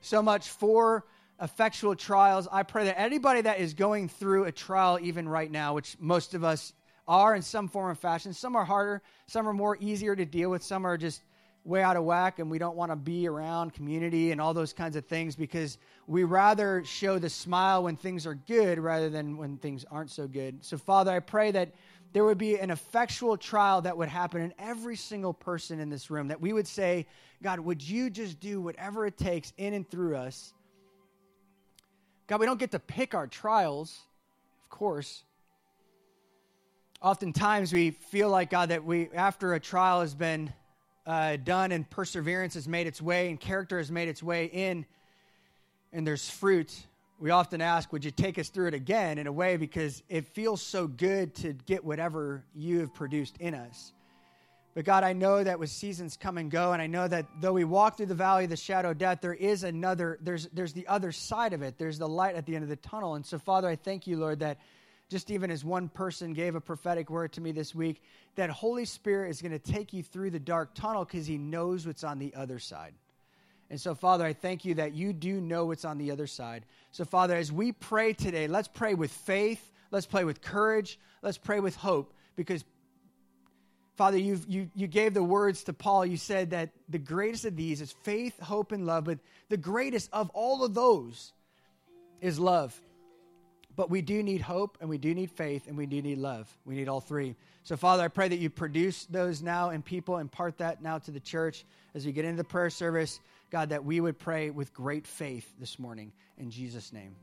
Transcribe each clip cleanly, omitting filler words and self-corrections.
so much for effectual trials. I pray that anybody that is going through a trial even right now, which most of us are in some form or fashion, some are harder, some are more easier to deal with, some are just way out of whack, and we don't want to be around community and all those kinds of things because we rather show the smile when things are good rather than when things aren't so good. So, Father, I pray that there would be an effectual trial that would happen in every single person in this room, that we would say, God, would you just do whatever it takes in and through us? God, we don't get to pick our trials, of course. Oftentimes we feel like, God, that after a trial has been done and perseverance has made its way and character has made its way in and there's fruit, we often ask, would you take us through it again in a way because it feels so good to get whatever you have produced in us. But God, I know that with seasons come and go, and I know that though we walk through the valley of the shadow of death, there's the other side of it. There's the light at the end of the tunnel. And so, Father, I thank you, Lord, that just even as one person gave a prophetic word to me this week, that Holy Spirit is going to take you through the dark tunnel because he knows what's on the other side. And so, Father, I thank you that you do know what's on the other side. So, Father, as we pray today, let's pray with faith, let's pray with courage, let's pray with hope, because Father, you gave the words to Paul. You said that the greatest of these is faith, hope, and love, but the greatest of all of those is love. But we do need hope, and we do need faith, and we do need love. We need all three. So, Father, I pray that you produce those now in people, impart that now to the church as we get into the prayer service. God, that we would pray with great faith this morning. In Jesus' name.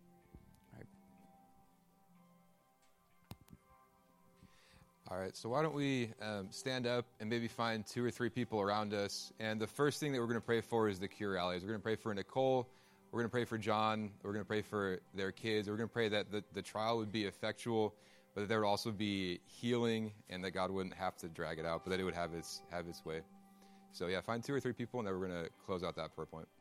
All right, so why don't we stand up and maybe find 2 or 3 people around us. And the first thing that we're going to pray for is the Cure Rallies. We're going to pray for Nicole. We're going to pray for John. We're going to pray for their kids. We're going to pray that the trial would be effectual, but that there would also be healing and that God wouldn't have to drag it out, but that it would have its way. So, yeah, find 2 or 3 people, and then we're going to close out that prayer point.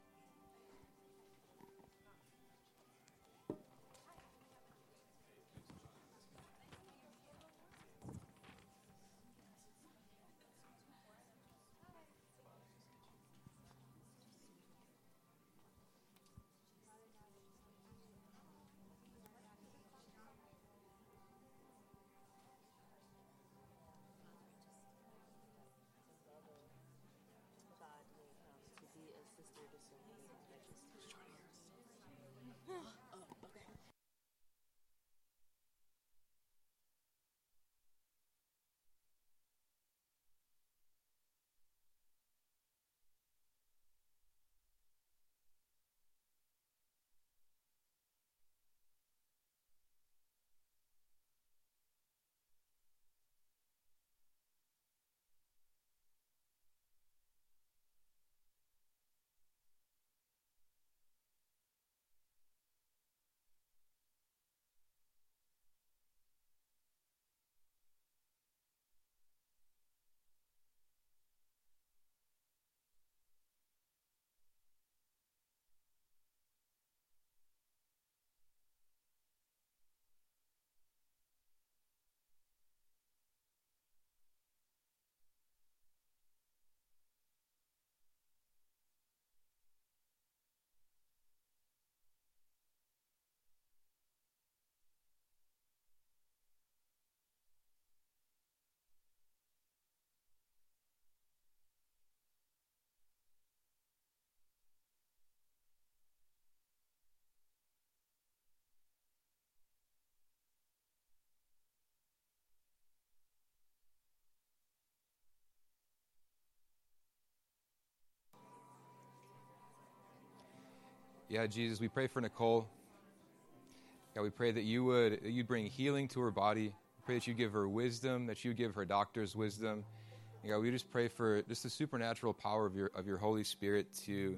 Yeah, Jesus, we pray for Nicole. God, we pray that you'd bring healing to her body. We pray that you give her wisdom, that you give her doctors wisdom. And God, we just pray for just the supernatural power of your Holy Spirit to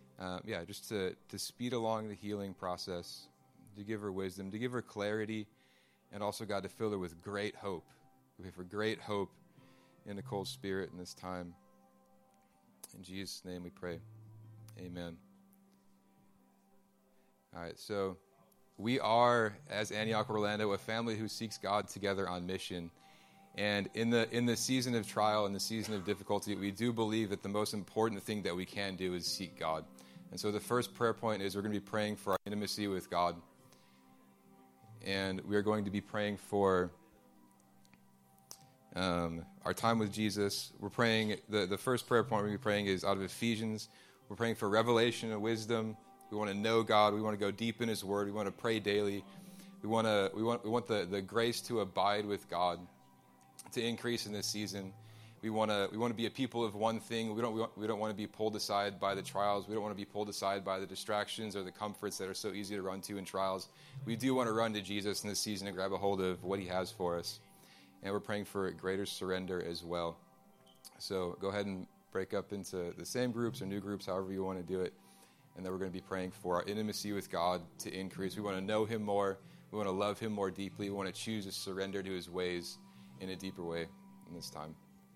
speed along the healing process, to give her wisdom, to give her clarity, and also, God, to fill her with great hope. We pray for great hope in Nicole's spirit in this time. In Jesus' name we pray. Amen. All right, so we are, as Antioch Orlando, a family who seeks God together on mission. And in the season of trial, in the season of difficulty, we do believe that the most important thing that we can do is seek God. And so the first prayer point is we're going to be praying for our intimacy with God. And we are going to be praying for our time with Jesus. We're praying, the first prayer point we're going to be praying is out of Ephesians. We're praying for revelation and wisdom. We want to know God. We want to go deep in His Word. We want to pray daily. We want the grace to abide with God, to increase in this season. We want to be a people of one thing. We don't want to be pulled aside by the trials. We don't want to be pulled aside by the distractions or the comforts that are so easy to run to in trials. We do want to run to Jesus in this season and grab a hold of what He has for us. And we're praying for greater surrender as well. So go ahead and break up into the same groups or new groups, however you want to do it. And then we're going to be praying for our intimacy with God to increase. We want to know Him more. We want to love Him more deeply. We want to choose to surrender to His ways in a deeper way in this time.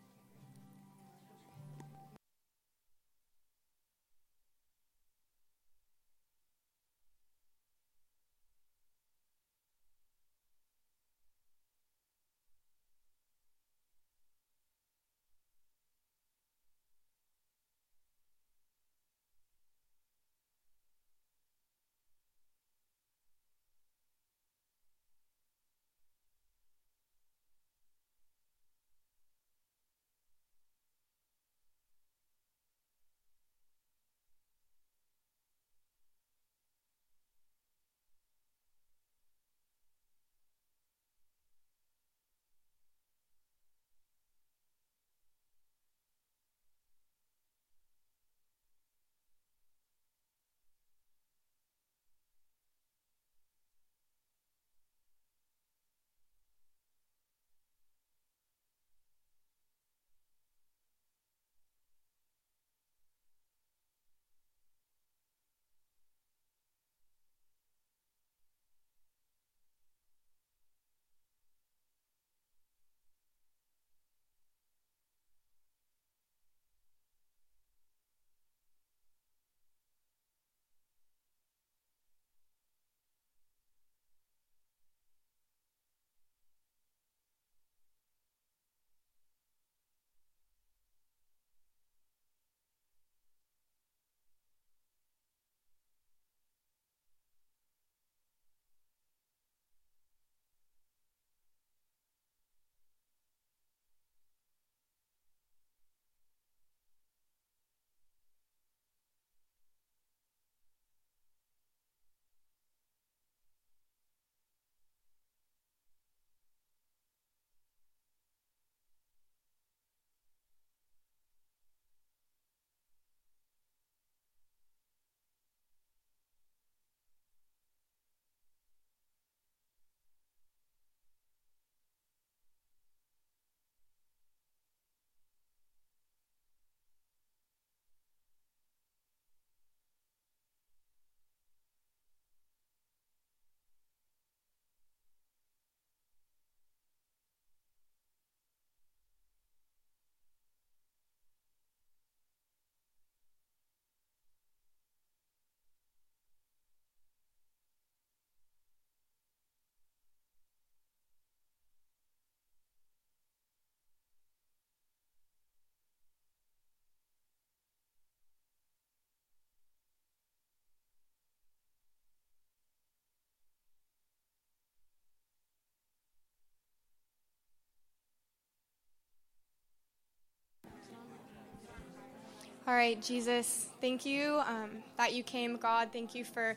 All right, Jesus, thank you that you came, God. Thank you for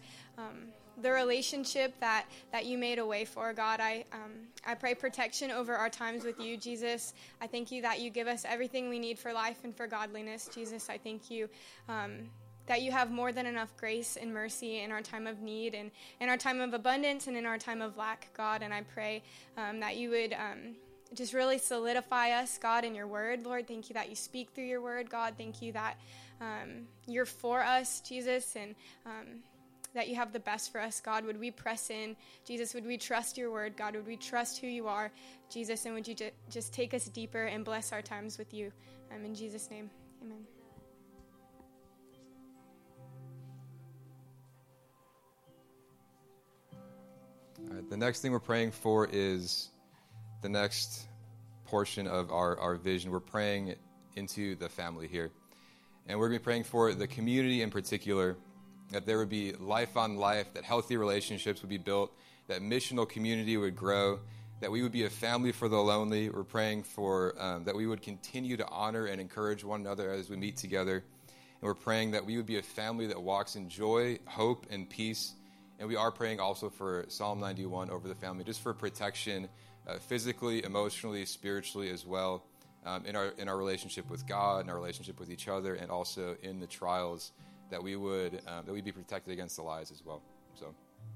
the relationship that you made a way for, God. I pray protection over our times with you, Jesus. I thank you that you give us everything we need for life and for godliness, Jesus. I thank you that you have more than enough grace and mercy in our time of need and in our time of abundance and in our time of lack, God. And I pray that you would just really solidify us, God, in your word, Lord. Thank you that you speak through your word, God. Thank you that you're for us, Jesus, and that you have the best for us, God. Would we press in, Jesus? Would we trust your word, God? Would we trust who you are, Jesus? And would you just take us deeper and bless our times with you? In Jesus' name, amen. All right, the next thing we're praying for is the next portion of our vision. We're praying into the family here. And we're going to be praying for the community in particular. that there would be life on life, that healthy relationships would be built, that missional community would grow, that we would be a family for the lonely. We're praying for that we would continue to honor and encourage one another as we meet together. And we're praying that we would be a family that walks in joy, hope, and peace. And we are praying also for Psalm 91 over the family, just for protection, physically, emotionally, spiritually as well, in our relationship with God, in our relationship with each other, and also in the trials, that we would that we'd be protected against the lies as well. So.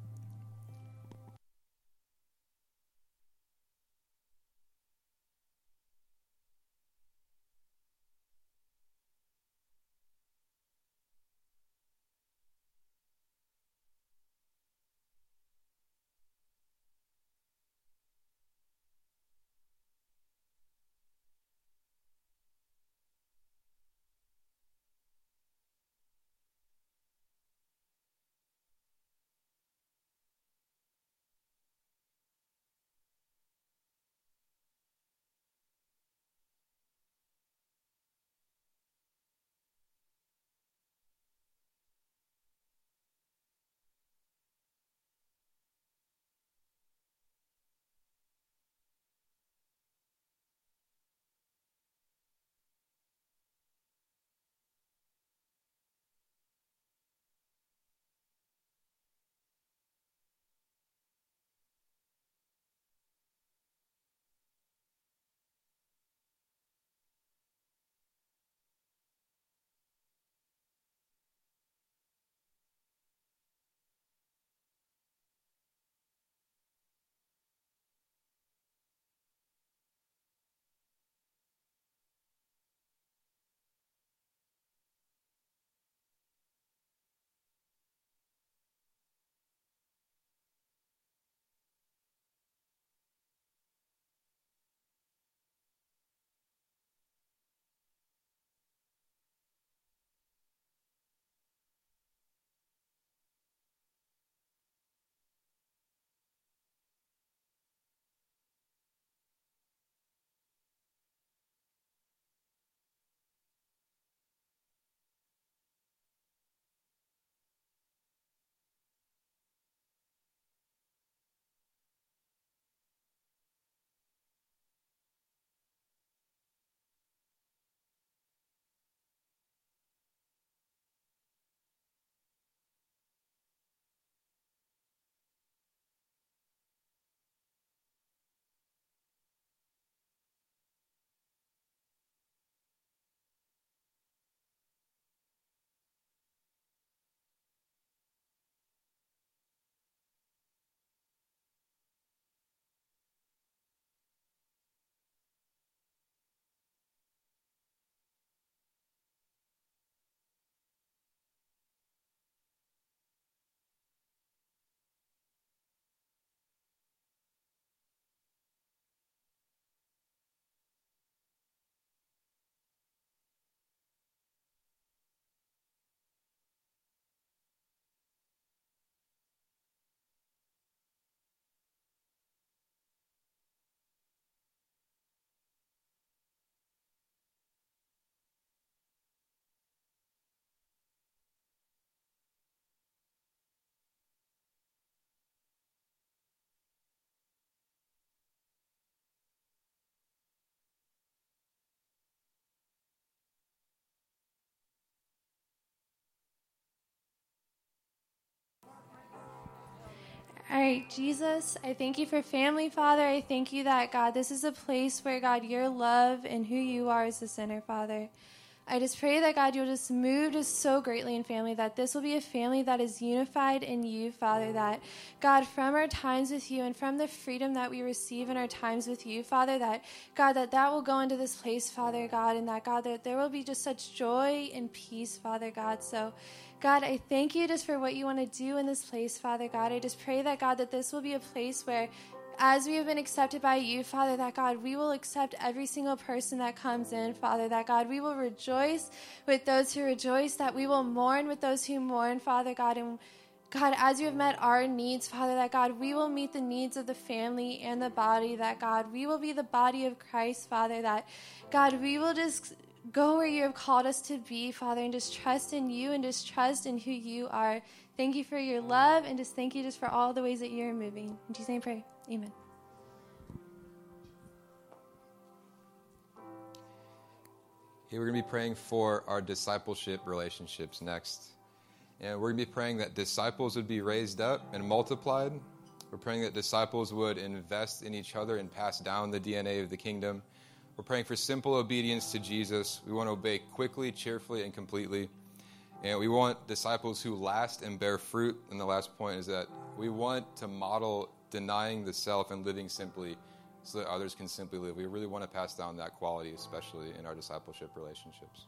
All right, Jesus, I thank you for family, Father. I thank you that, God, this is a place where, God, your love and who you are is the center, Father. I just pray that, God, you'll just move just so greatly in family, that this will be a family that is unified in you, Father, that, God, from our times with you and from the freedom that we receive in our times with you, Father, that, God, that will go into this place, Father, God, and that, God, that there will be just such joy and peace, Father, God. So, God, I thank you just for what you want to do in this place, Father God. I just pray that, God, that this will be a place where, as we have been accepted by you, Father, that, God, we will accept every single person that comes in, Father, that, God, we will rejoice with those who rejoice, that we will mourn with those who mourn, Father God, and God, as you have met our needs, Father, that, God, we will meet the needs of the family and the body, that, God, we will be the body of Christ, Father, that, God, we will just go where you have called us to be, Father, and just trust in you and just trust in who you are. Thank you for your love, and just thank you just for all the ways that you're moving. In Jesus' name I pray. Amen. Here we're going to be praying for our discipleship relationships next. And we're going to be praying that disciples would be raised up and multiplied. We're praying that disciples would invest in each other and pass down the DNA of the kingdom. We're praying for simple obedience to Jesus. We want to obey quickly, cheerfully, and completely. And we want disciples who last and bear fruit. And the last point is that we want to model denying the self and living simply so that others can simply live. We really want to pass down that quality, especially in our discipleship relationships.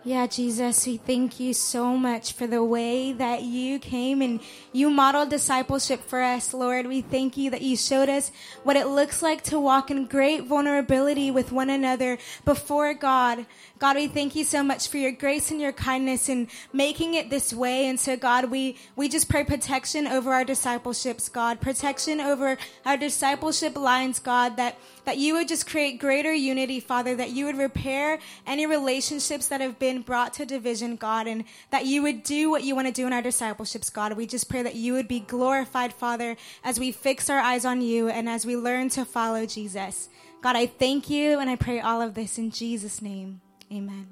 Yeah, Jesus, we thank you so much for the way that you came and you modeled discipleship for us, Lord. We thank you that you showed us what it looks like to walk in great vulnerability with one another before God. God, we thank you so much for your grace and your kindness in making it this way. And so, God, we just pray protection over our discipleships, God, protection over our discipleship lines, God, that you would just create greater unity, Father, that you would repair any relationships that have been brought to division, God, and that you would do what you want to do in our discipleships, God. We just pray that you would be glorified, Father, as we fix our eyes on you and as we learn to follow Jesus. God, I thank you and I pray all of this in Jesus' name. Amen.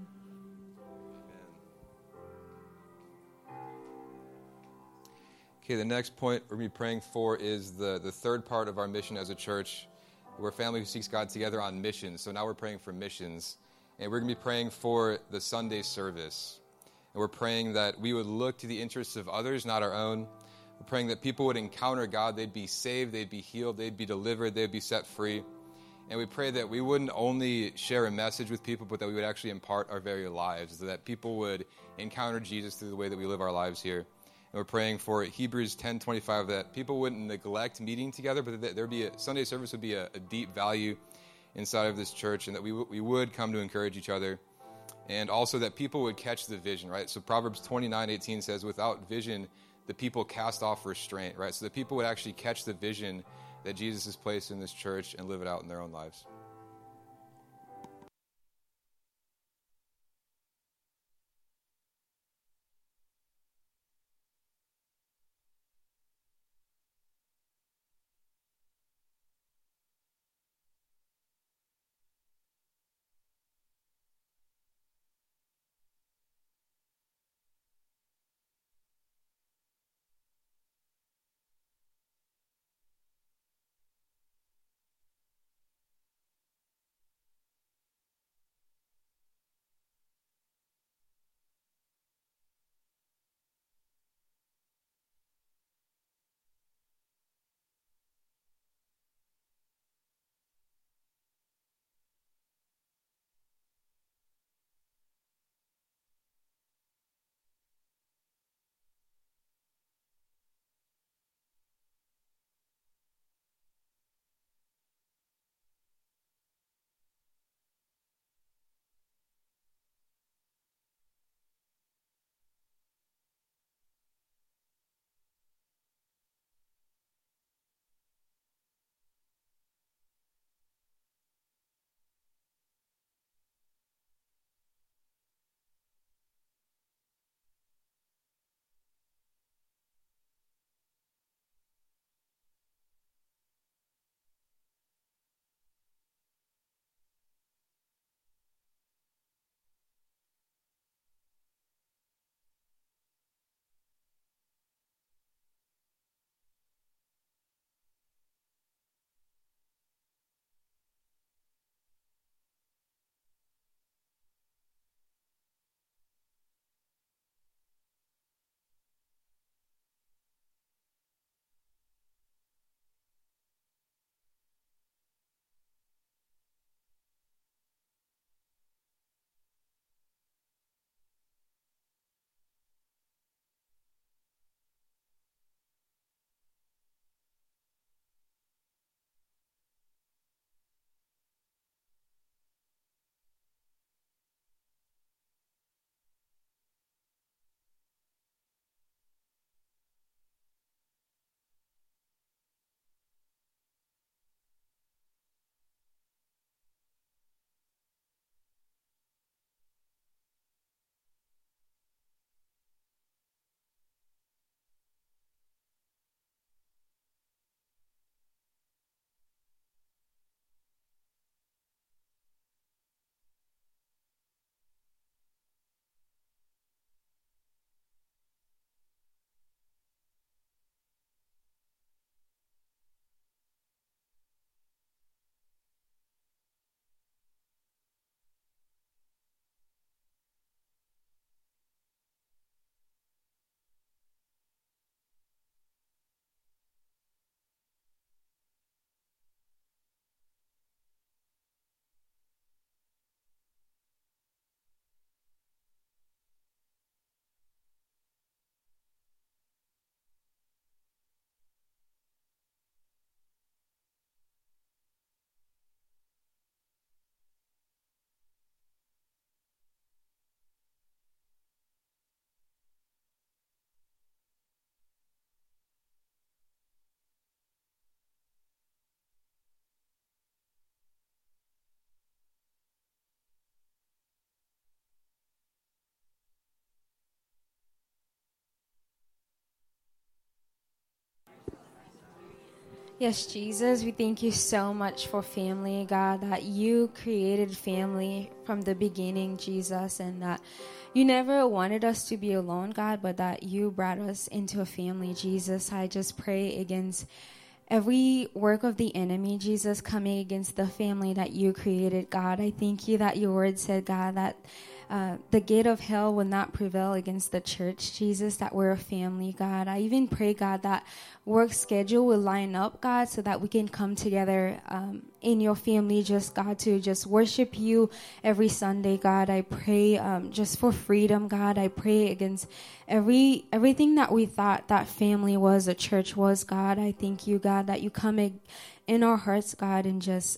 Okay, the next point we're going to be praying for is the third part of our mission as a church. We're a family who seeks God together on missions. So now we're praying for missions. And we're going to be praying for the Sunday service. And we're praying that we would look to the interests of others, not our own. We're praying that people would encounter God. They'd be saved. They'd be healed. They'd be delivered. They'd be set free. And we pray that we wouldn't only share a message with people, but that we would actually impart our very lives, so that people would encounter Jesus through the way that we live our lives here. And we're praying for Hebrews 10:25, that people wouldn't neglect meeting together, but that there'd be Sunday service would be a deep value inside of this church, and that we would come to encourage each other. And also that people would catch the vision, right? So Proverbs 29:18 says, without vision, the people cast off restraint, right? So that people would actually catch the vision that Jesus has placed in this church and live it out in their own lives. Yes, Jesus, we thank you so much for family, God, that you created family from the beginning, Jesus, and that you never wanted us to be alone, God, but that you brought us into a family, Jesus. I just pray against every work of the enemy, Jesus, coming against the family that you created, God. I thank you that your word said, God, that the gate of hell will not prevail against the church, Jesus, that we're a family, God. I even pray, God, that work schedule will line up, God, so that we can come together in your family, just, God, to just worship you every Sunday, God. I pray just for freedom, God. I pray against everything that we thought that family was, a church was, God. I thank you, God, that you come in our hearts, God, and just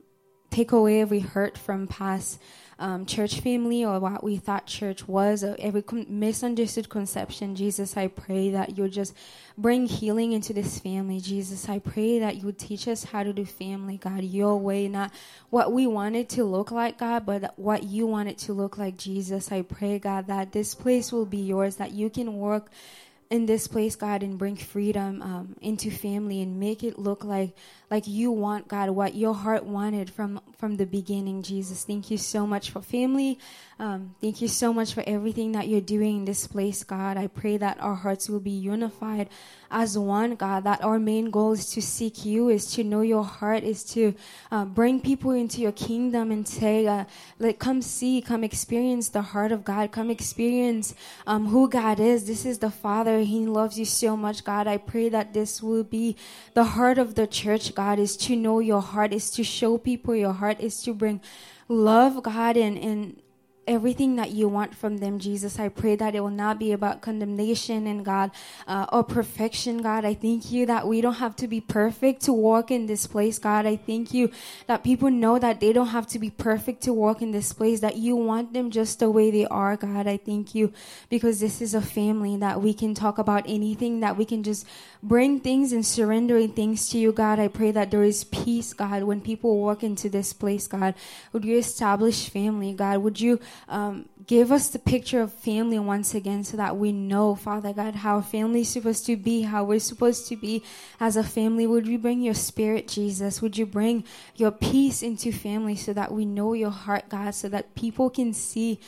take away every hurt from past church family or what we thought church was, or every misunderstood conception. Jesus, I pray that you would just bring healing into this family. Jesus, I pray that you would teach us how to do family, God, your way, not what we want it to look like, God, but what you want it to look like, Jesus. I pray, God, that this place will be yours, that you can work in this place, God, and bring freedom into family and make it look like you want, God, what your heart wanted from the beginning, Jesus. Thank you so much for family. Thank you so much for everything that you're doing in this place, God. I pray that our hearts will be unified as one, God, that our main goal is to seek you, is to know your heart, is to bring people into your kingdom and say, come see, come experience the heart of God, come experience who God is. This is the Father. He loves you so much, God. I pray that this will be the heart of the church, God, is to know your heart, is to show people your heart, is to bring love, God, and everything that you want from them, Jesus. I pray that it will not be about condemnation and God or perfection, God. I thank you that we don't have to be perfect to walk in this place, God. I thank you that people know that they don't have to be perfect to walk in this place, that you want them just the way they are, God. I thank you because this is a family that we can talk about anything, that we can just bring things and surrendering things to you, God. I pray that there is peace, God, when people walk into this place, God. Would you establish family, God? Would you give us the picture of family once again so that we know, Father God, how family is supposed to be, how we're supposed to be as a family. Would you bring your spirit, Jesus? Would you bring your peace into family so that we know your heart, God, so that people can see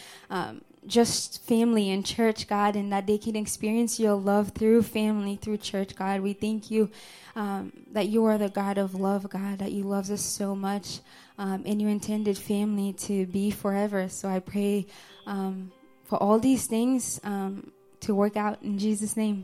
just family in church, God, and that they can experience your love through family, through church, God. We thank you that you are the God of love, God, that you love us so much, and you intended family to be forever. So I pray for all these things to work out in Jesus' name.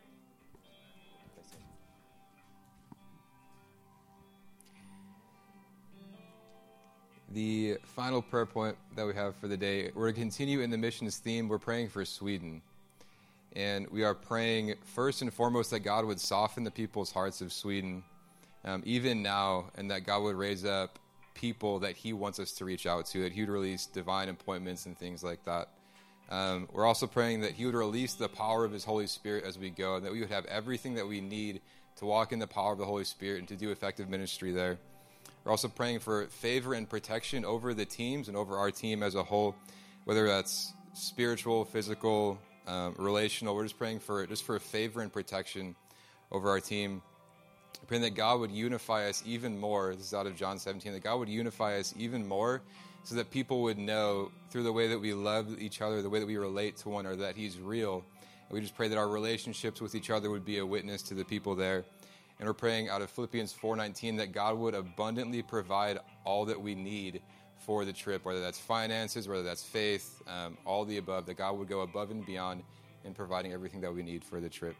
The final prayer point that we have for the day, we're going to continue in the missions theme. We're praying for Sweden. And we are praying first and foremost that God would soften the people's hearts of Sweden, even now, and that God would raise up people that he wants us to reach out to, that he would release divine appointments and things like that. We're also praying that he would release the power of his Holy Spirit as we go, and that we would have everything that we need to walk in the power of the Holy Spirit and to do effective ministry there. We're also praying for favor and protection over the teams and over our team as a whole, whether that's spiritual, physical, relational. We're just praying for favor and protection over our team. We're praying that God would unify us even more. This is out of John 17, that God would unify us even more so that people would know through the way that we love each other, the way that we relate to one another, that he's real. And we just pray that our relationships with each other would be a witness to the people there. And we're praying out of Philippians 4:19 that God would abundantly provide all that we need for the trip, whether that's finances, whether that's faith, all the above, that God would go above and beyond in providing everything that we need for the trip.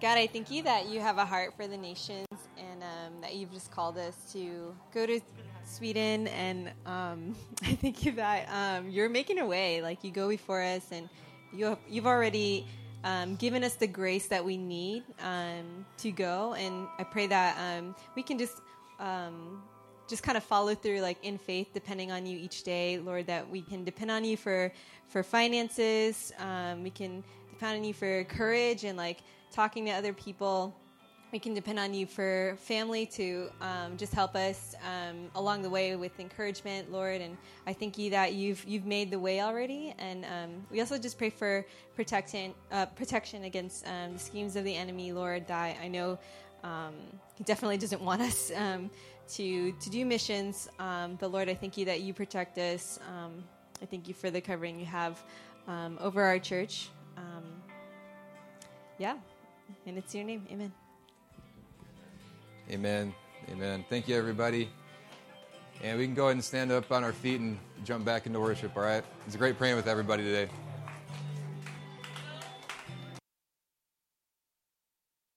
God, I thank you that you have a heart for the nations and that you've just called us to go to Sweden. And I thank you that you're making a way. Like, you go before us, and you've already given us the grace that we need to go. And I pray that we can just kind of follow through, like, in faith, depending on you each day, Lord, that we can depend on you for finances. We can depend on you for courage and, like, talking to other people. We can depend on you for family to just help us along the way with encouragement, Lord. And I thank you that you've made the way already. And we also just pray for protection against the schemes of the enemy, Lord, that I know he definitely doesn't want us to do missions. But Lord, I thank you that you protect us. I thank you for the covering you have over our church. Yeah, and it's your name. Amen. Amen. Amen. Thank you, everybody. And we can go ahead and stand up on our feet and jump back into worship, all right? It's great praying with everybody today.